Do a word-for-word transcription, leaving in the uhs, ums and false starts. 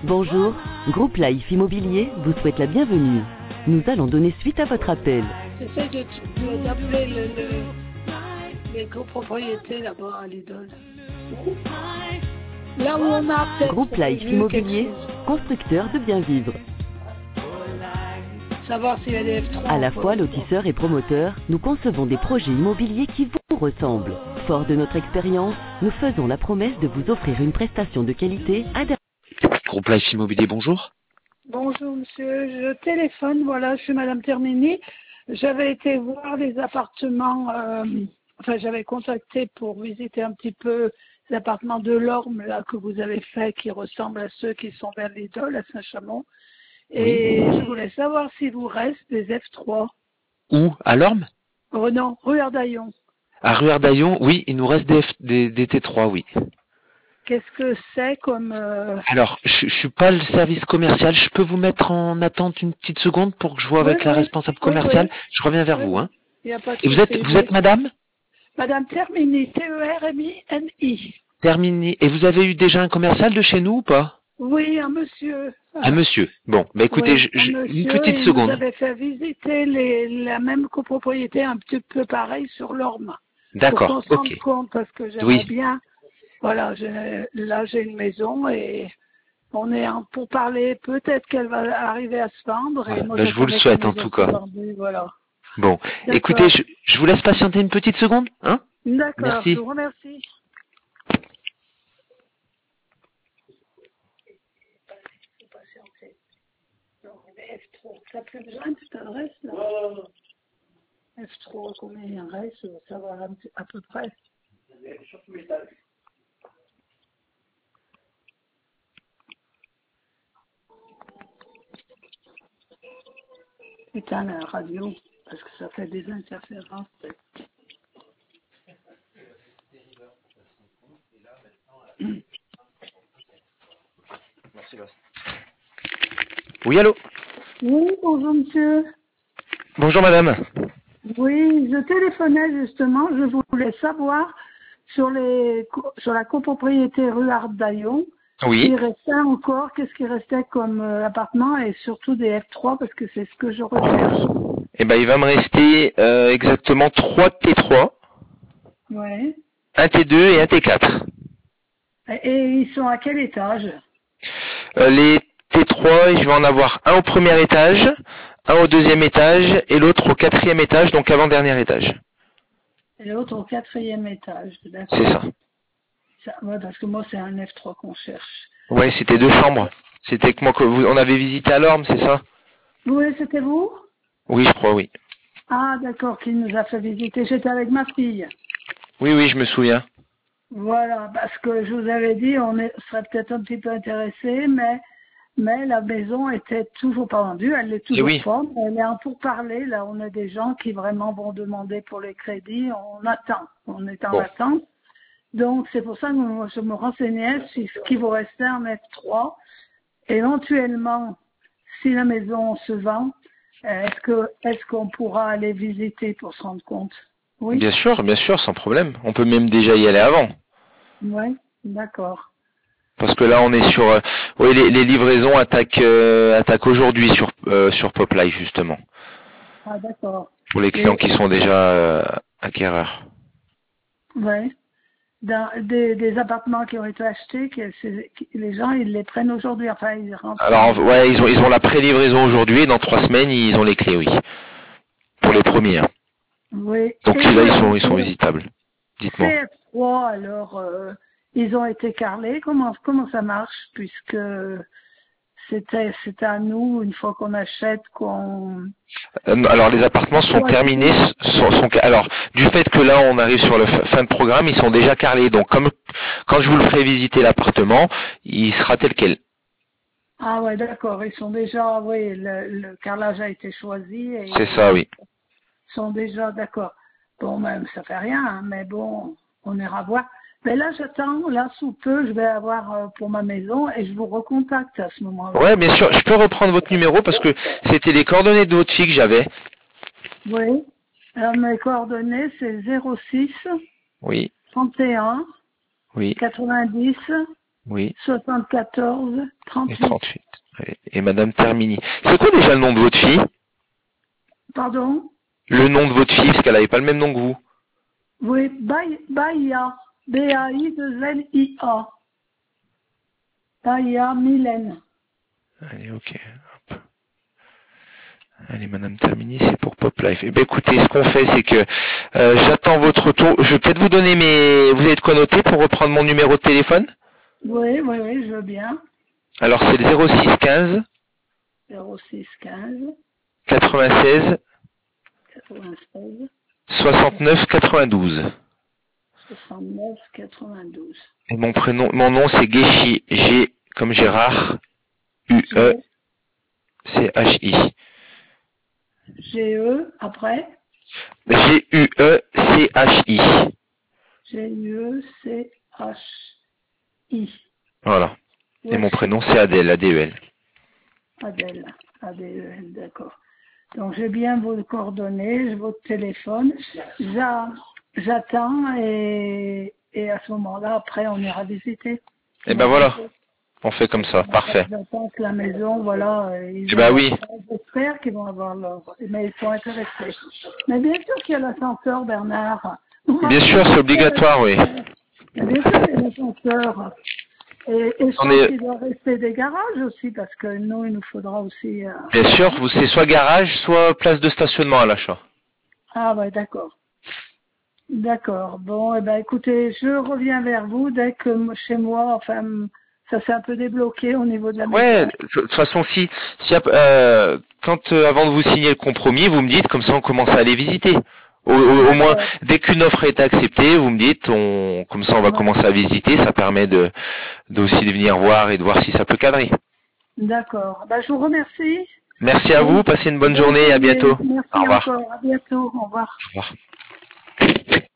Bonjour, Groupe Life Immobilier vous souhaite la bienvenue. Nous allons donner suite à votre appel. J'essaie de, de, d'appeler le, le, les copropriétés là-bas à Lidl. Là où on a peut-être Groupe Life vu Immobilier, quelque chose. constructeur de bien vivre. Savoir s'il y a des F trois. À la fois lotisseurs et promoteurs, nous concevons des projets immobiliers qui vous ressemblent. Fort de notre expérience, nous faisons la promesse de vous offrir une prestation de qualité adaptée. Groupe Life Immobilier, bonjour. Bonjour monsieur, je téléphone, voilà, je suis madame Termini. J'avais été voir les appartements, euh, enfin j'avais contacté pour visiter un petit peu les appartements de l'Orme là que vous avez fait qui ressemblent à ceux qui sont vers Lidl à Saint-Chamond. Et Oui. je voulais savoir s'il vous reste des F trois. Où? À Lorme? Oh non, rue Ardaillon. À Ruerdaillon, oui, il nous reste des, F- des, des T trois, oui. Qu'est-ce que c'est comme... euh, Alors, je, je suis pas le service commercial, je peux vous mettre en attente une petite seconde pour que je vois Oui, avec la oui, responsable oui, commerciale. oui. Je reviens vers Oui, vous, oui. hein. Il n'y a pas de Et vous êtes, souci. vous êtes madame? Madame Termini, T E R M I N I. Terminé. Et vous avez eu déjà un commercial de chez nous ou pas? Oui, un monsieur. Un monsieur. Bon, bah écoutez, Oui, je- un je- une monsieur, petite il nous seconde. avait fait visiter les, la même copropriété un petit peu pareil sur l'Orme. Pour qu'on D'accord, se ok. rende compte, parce que j'aimerais Oui. bien, voilà, j'ai- là j'ai une maison et on est en pour parler, peut-être qu'elle va arriver à se vendre et Voilà. moi Bah, je vous le j'attendais que la souhaite en maison tout soit cas. vendue, voilà. Bon, écoutez, D'accord, je, je vous laisse patienter une petite seconde, hein. d'accord, je Merci. vous remercie. Faut patienter. Non, mais F trois, t'as plus besoin de cette adresse là? F trois, combien il en reste, je veux savoir un petit- à peu près. Putain, la radio, parce que ça fait des interférences. Oui, allô? Oui, bonjour monsieur. Bonjour madame. Oui, je téléphonais justement, je voulais savoir sur les co- sur la copropriété rue Ardaillon, Oui. s'il restait encore, qu'est-ce qui restait comme euh, appartement et surtout des F trois parce que c'est ce que je recherche. Eh ben, il va me rester euh, exactement trois T trois, Ouais. un T deux et un T quatre. Et, et ils sont à quel étage? Euh, les T trois, je vais en avoir un au premier étage, un au deuxième étage et l'autre au quatrième étage, donc avant-dernier étage. Et l'autre au quatrième étage, C'est d'accord. ça. Ça, ouais, parce que moi c'est un F trois qu'on cherche. Ouais, c'était deux chambres. C'était que moi que vous, on avait visité à Lorme, c'est ça? Oui, c'était vous? Oui, je crois, oui. Ah d'accord, qui nous a fait visiter. J'étais avec ma fille. Oui, oui, je me souviens. Voilà, parce que je vous avais dit, on est, serait peut-être un petit peu intéressé, mais mais la maison était toujours pas vendue, elle est Eh toujours oui. pas. Elle est en pourparlers, là, on a des gens qui vraiment vont demander pour les crédits, on attend, on est en Bon. attente. Donc c'est pour ça que moi, je me renseignais sur ce qui vous restait en F trois. Éventuellement, si la maison se vend, euh, est-ce que est-ce qu'on pourra aller visiter pour se rendre compte? Oui? Bien sûr, bien sûr, sans problème. On peut même déjà y aller avant. Oui, d'accord. Parce que là, on est sur... euh, oui, les, les livraisons attaquent, euh, attaquent aujourd'hui sur, euh, sur Poplife, justement. Ah d'accord. Pour les clients Et qui sont déjà euh, acquéreurs. ouais, dans des, des appartements qui ont été achetés, que c'est- que les gens ils les prennent aujourd'hui, enfin ils rentrent Alors, en... ouais, ils ont, ils ont la pré-livraison aujourd'hui et dans trois semaines, ils ont les clés, oui. Pour les premiers. hein. Oui. Donc Et là, ils le, sont, ils sont le visitables. Dites-moi. C F trois, alors, euh, ils ont été carrelés, comment, comment ça marche, puisque c'était, c'est à nous, une fois qu'on achète, qu'on... Euh, non, alors, les appartements sont terminés. Sont, sont, alors, du fait que là, on arrive sur la fin de programme, ils sont déjà carrelés. Donc, comme quand je vous le ferai visiter l'appartement, il sera tel quel. Ah ouais, d'accord, ils sont déjà, oui, le, le carrelage a été choisi et C'est ça, oui. ils sont déjà, d'accord. Bon, même, ça fait rien, hein, mais bon, on ira voir. Mais là, j'attends, là, sous peu, je vais avoir euh, pour ma maison et je vous recontacte à ce moment-là. Ouais, bien sûr. Je peux reprendre votre numéro parce que c'était les coordonnées de votre fille que j'avais. Oui. Alors, mes coordonnées, c'est zéro six Oui, trente et un oui, quatre-vingt-dix Oui. soixante-quatorze Et trente-huit. trente-huit. Allez. Et Madame Termini. C'est quoi déjà le nom de votre fille? Pardon? Le nom de votre fille, parce qu'elle n'avait pas le même nom que vous. Oui, Baïa. B A I deux L I A. Baïa Mylène. Allez, ok. Hop. Allez, Madame Termini, c'est pour Pop Life. Eh bien, écoutez, ce qu'on fait, c'est que euh, j'attends votre retour. Je vais peut-être vous donner mes... Vous avez de quoi noter pour reprendre mon numéro de téléphone? Oui, oui, oui, je veux bien. Alors, c'est le zéro six quinze zéro six quinze quatre-vingt-seize quatre-vingt-seize soixante-neuf quatre-vingt-douze. soixante-neuf quatre-vingt-douze. Et mon prénom, mon nom, c'est Guéchi. G comme Gérard. U E C H I. G E, après? G U E C H I. G U E C H I. Voilà. Et Ouais. mon prénom, c'est Adèle, A D E L. Adèle, A D E L, d'accord. Donc j'ai bien vos coordonnées, votre téléphone. J'a- J'attends et, et à ce moment-là, après, on ira visiter. Et ben voilà. On fait comme ça. Parfait. J'attends que la maison, voilà, euh, ils Eh ben oui. j'espère qu'ils vont avoir leur... Mais ils sont intéressés. Mais bien sûr qu'il y a l'ascenseur, Bernard. Bien sûr, c'est obligatoire, oui. Bien sûr qu'il y a l'ascenseur. Et, et je On pense est- qu'il doit rester des garages aussi, parce que nous, il nous faudra aussi... euh, Bien sûr, vous c'est soit garage, soit place de stationnement à l'achat. Ah ouais, d'accord. D'accord. Bon, eh ben, écoutez, je reviens vers vous dès que m- chez moi, enfin, m- ça s'est un peu débloqué au niveau de la Ouais, maison. de toute façon, si, si euh, quand euh, avant de vous signer le compromis, vous me dites, comme ça on commence à aller visiter. Au, au- au moins, D'accord. dès qu'une offre est acceptée, vous me dites, on, comme ça on va Ouais. commencer à visiter, ça permet de, de aussi de venir voir et de voir si ça peut cadrer. D'accord. Ben, je vous remercie. Merci à vous, passez une bonne journée, à bientôt. Merci Au revoir. encore. À bientôt. Au revoir. Au revoir.